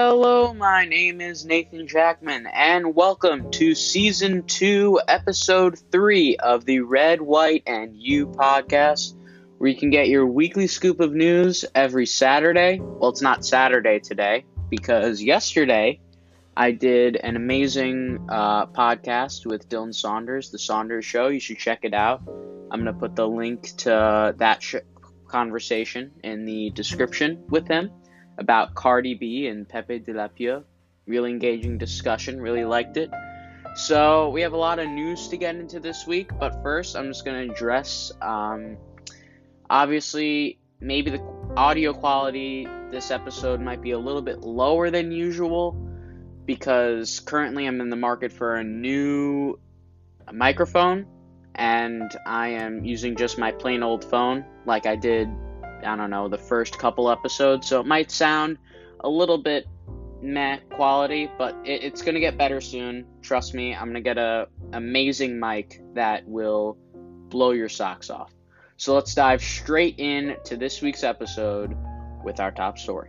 Hello, my name is Nathan Jackman, and welcome to Season 2, Episode 3 of the Red, White, and You podcast, where you can get your weekly scoop of news every Saturday. Well, it's not Saturday today, because yesterday I did an amazing podcast with Dylan Saunders, The Saunders Show. You should check it out. I'm going to put the link to that conversation in the description with him about Cardi B and Pepe de la Pure. Really engaging discussion. Really liked it. So we have a lot of news to get into this week, but first I'm just going to address, obviously, maybe the audio quality this episode might be a little bit lower than usual, because currently I'm in the market for a new microphone, and I am using just my plain old phone like I did, I don't know, the first couple episodes, so it might sound a little bit meh quality, but it's going to get better soon. Trust me, I'm going to get a amazing mic that will blow your socks off. So let's dive straight into this week's episode with our top story.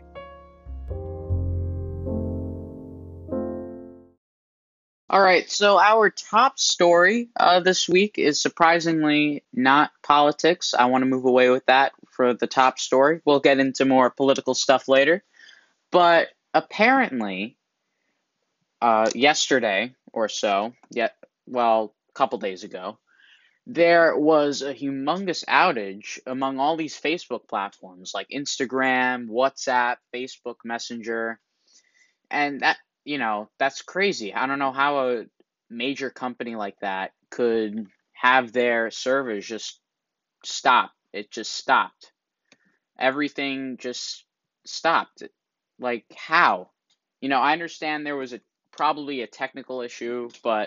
Alright, so our top story this week is surprisingly not politics. I want to move away with that for the top story. We'll get into more political stuff later. But apparently, yesterday or so, a couple days ago, there was a humongous outage among all these Facebook platforms like Instagram, WhatsApp, Facebook Messenger, and that's crazy. I don't know how a major company like that could have their servers just stop. It just stopped. Everything just stopped. Like, how? I understand there was probably a technical issue, but,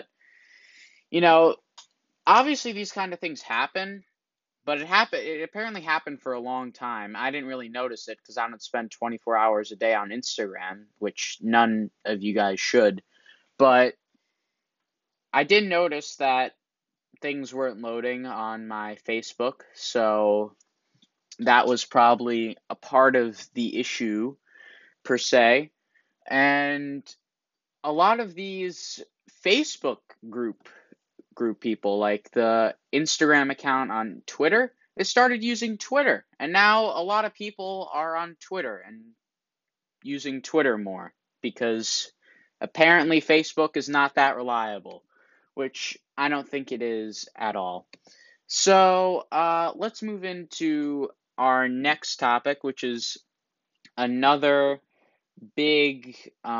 obviously these kind of things happen. But it apparently happened for a long time. I didn't really notice it because I don't spend 24 hours a day on Instagram, which none of you guys should. But I did notice that things weren't loading on my Facebook, so that was probably a part of the issue per se. And a lot of these Facebook group people, like the Instagram account on Twitter, they started using Twitter, and now a lot of people are on Twitter and using Twitter more because apparently Facebook is not that reliable, which I don't think it is at all. So let's move into our next topic, which is another big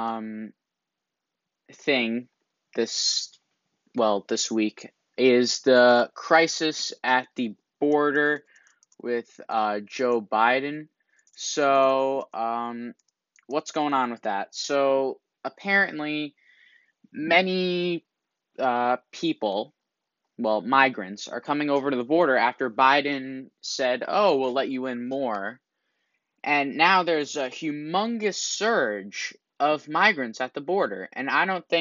thing this week, is the crisis at the border with Joe Biden. So what's going on with that? So apparently many people, migrants, are coming over to the border after Biden said, oh, we'll let you in more. And now there's a humongous surge of migrants at the border. And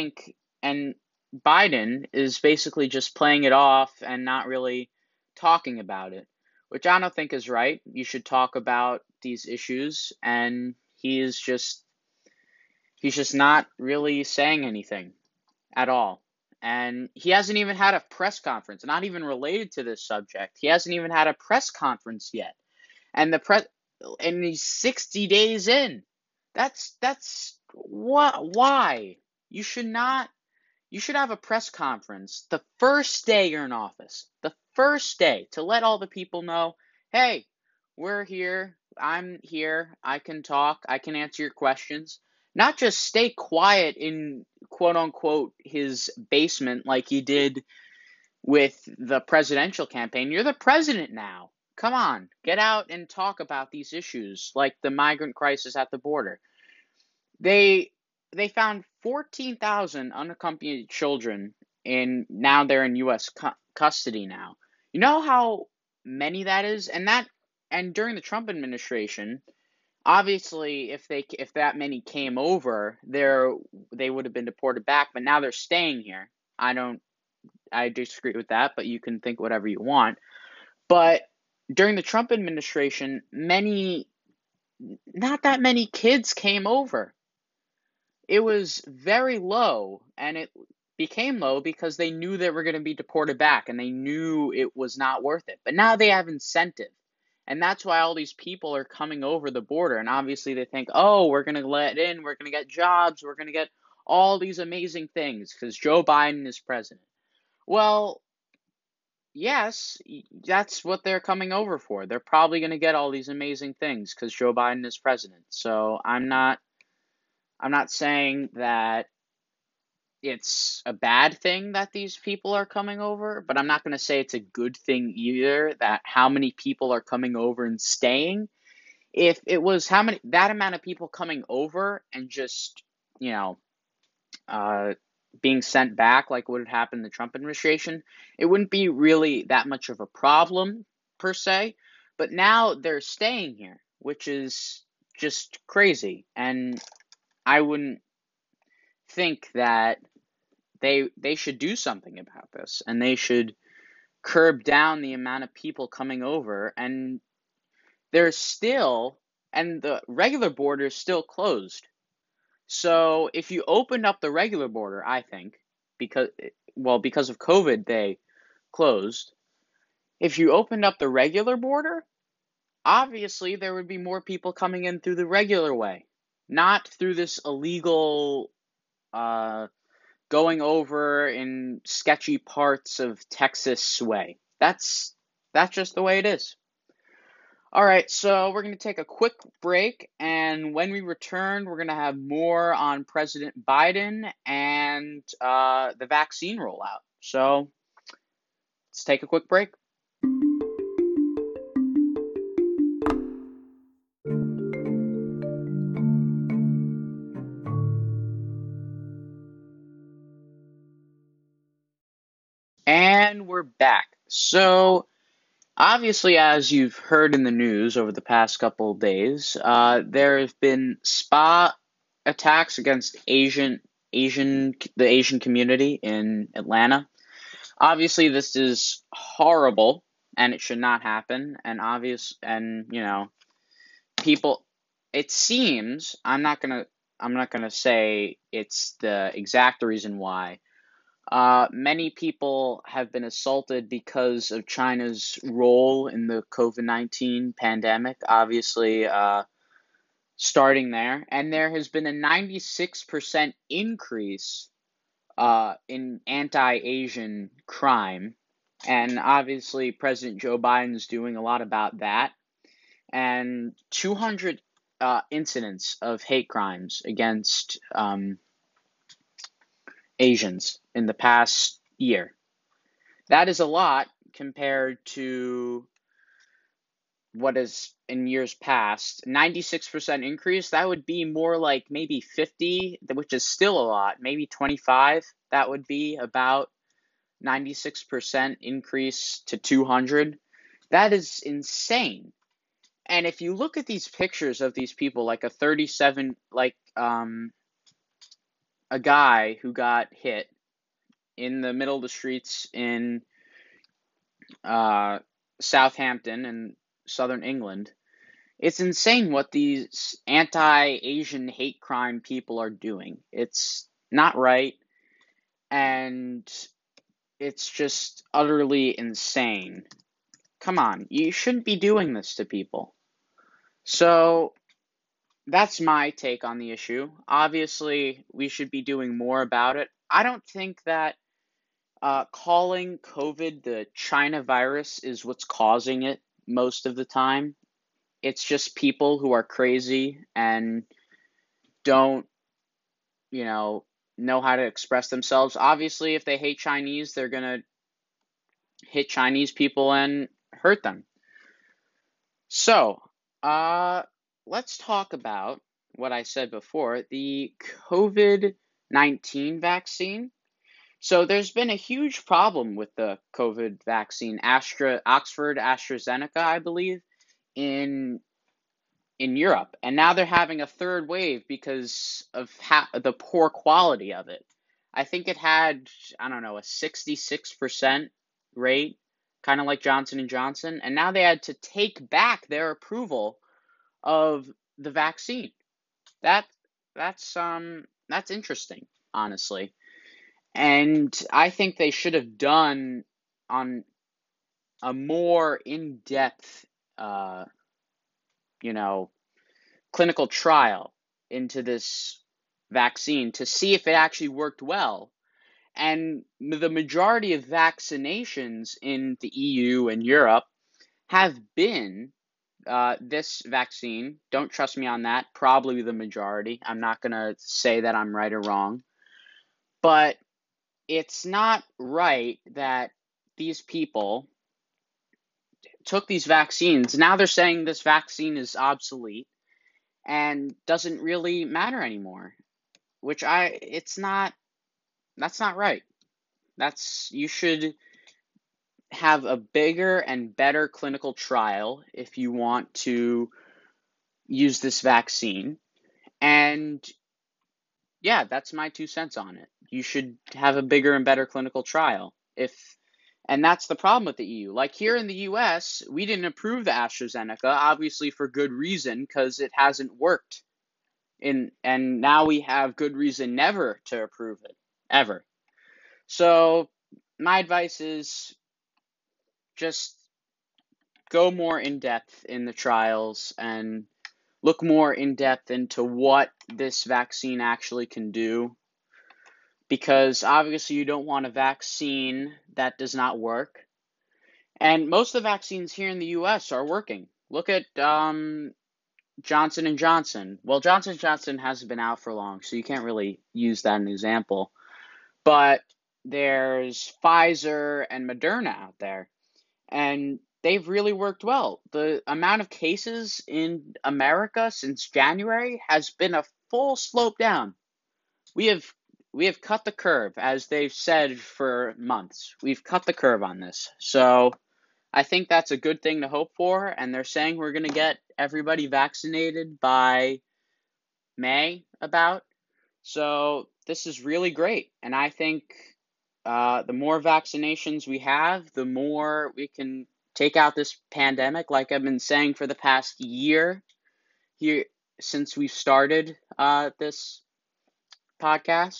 Biden is basically just playing it off and not really talking about it, which I don't think is right. You should talk about these issues, and he's just not really saying anything at all. And he hasn't even had a press conference, not even related to this subject. He hasn't even had a press conference yet. And he's 60 days in. That's what? Why? You should have a press conference the first day you're in office, the first day, to let all the people know, hey, we're here, I'm here, I can talk, I can answer your questions. Not just stay quiet in quote unquote his basement like he did with the presidential campaign. You're the president now. Come on, get out and talk about these issues like the migrant crisis at the border. They found 14,000 unaccompanied children, and now they're in U.S. custody now. You know how many that is? And during the Trump administration, obviously, if that many came over, they would have been deported back. But now they're staying here. I disagree with that, but you can think whatever you want. But during the Trump administration, not that many kids came over. it was very low, and it became low because they knew they were going to be deported back and they knew it was not worth it. But now they have incentive. And that's why all these people are coming over the border. And obviously they think, oh, we're going to let in, we're going to get jobs, we're going to get all these amazing things because Joe Biden is president. Well, yes, that's what they're coming over for. They're probably going to get all these amazing things because Joe Biden is president. So I'm not saying that it's a bad thing that these people are coming over, but I'm not going to say it's a good thing either that how many people are coming over and staying. If it was how many that amount of people coming over and just, you know, uh, being sent back like what had happened in the Trump administration, it wouldn't be really that much of a problem per se. But now they're staying here, which is just crazy. And I wouldn't think that they should do something about this, and they should curb down the amount of people coming over. And there's still and the regular border is still closed. So if you opened up the regular border, I think because because of COVID they closed. If you opened up the regular border, obviously there would be more people coming in through the regular way, not through this illegal uh going over in sketchy parts of Texas way. That's just the way it is. All right, so we're going to take a quick break, and when we return, we're going to have more on President Biden and the vaccine rollout. So let's take a quick break. And we're back. So obviously, as you've heard in the news over the past couple of days, there have been spa attacks against the Asian community in Atlanta. Obviously, this is horrible, and it should not happen. And people. It seems I'm not gonna say it's the exact reason why. Many people have been assaulted because of China's role in the COVID-19 pandemic, obviously, starting there. And there has been a 96% increase in anti-Asian crime. And obviously, President Joe Biden is doing a lot about that. And 200 incidents of hate crimes against Asians in the past year. That is a lot compared to what is in years past. 96% increase, that would be more like maybe 50, which is still a lot, maybe 25. That would be about 96% increase to 200. That is insane. And if you look at these pictures of these people, like a 37, a guy who got hit in the middle of the streets in Southampton in southern England. It's insane what these anti-Asian hate crime people are doing. It's not right, and it's just utterly insane. Come on, you shouldn't be doing this to people. So that's my take on the issue. Obviously, we should be doing more about it. I don't think that calling COVID the China virus is what's causing it most of the time. It's just people who are crazy and don't, you know how to express themselves. Obviously, if they hate Chinese, they're gonna hit Chinese people and hurt them. So, let's talk about what I said before, the COVID-19 vaccine. So there's been a huge problem with the COVID vaccine, Oxford AstraZeneca, I believe, in Europe, and now they're having a third wave because of the poor quality of it. I think it had, I don't know, a 66% rate, kind of like Johnson and Johnson, and now they had to take back their approval of the vaccine. That that's that's interesting, honestly. And I think they should have done on a more in-depth, uh, you know, clinical trial into this vaccine to see if it actually worked well. And the majority of vaccinations in the EU and Europe have been this vaccine. Don't trust me on that. Probably the majority. I'm not going to say that I'm right or wrong. But it's not right that these people took these vaccines. Now they're saying this vaccine is obsolete and doesn't really matter anymore, which it's not, that's not right. You should have a bigger and better clinical trial if you want to use this vaccine. And yeah, that's my 2 cents on it. You should have a bigger and better clinical trial. And that's the problem with the EU. Like here in the US, we didn't approve the AstraZeneca, obviously for good reason, because it hasn't worked. And now we have good reason never to approve it, ever. So my advice is just go more in depth in the trials and look more in depth into what this vaccine actually can do, because obviously you don't want a vaccine that does not work. And most of the vaccines here in the US are working. Look at Johnson and Johnson. Well, Johnson and Johnson hasn't been out for long, so you can't really use that as an example. But there's Pfizer and Moderna out there, and they've really worked well. The amount of cases in America since January has been a full slope down. We have we have cut the curve, as they've said for months. We've cut the curve on this. So I think that's a good thing to hope for, and they're saying we're going to get everybody vaccinated by May about. So this is really great, and I think the more vaccinations we have, the more we can take out this pandemic, like I've been saying for the past year here since we started this podcast.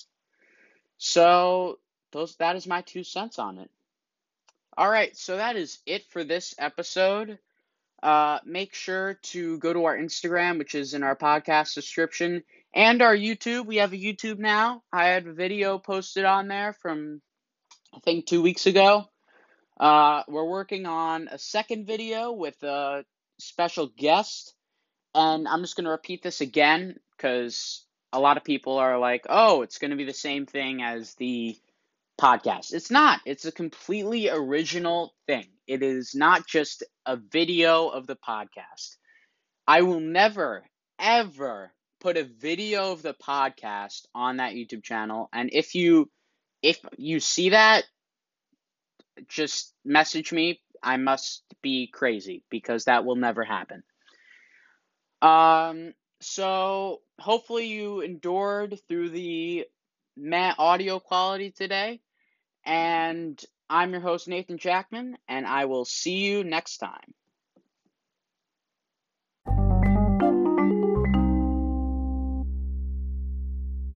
So that is my 2 cents on it. All right, so that is it for this episode. Make sure to go to our Instagram, which is in our podcast description, and our YouTube. We have a YouTube now. I had a video posted on there from, I think, 2 weeks ago. We're working on a second video with a special guest, and I'm just going to repeat this again because a lot of people are like, oh, it's going to be the same thing as the podcast. It's not. It's a completely original thing. It is not just a video of the podcast. I will never, ever put a video of the podcast on that YouTube channel. And if you see that, just message me. I must be crazy because that will never happen. So hopefully you endured through the audio quality today. And I'm your host, Nathan Jackman, and I will see you next time.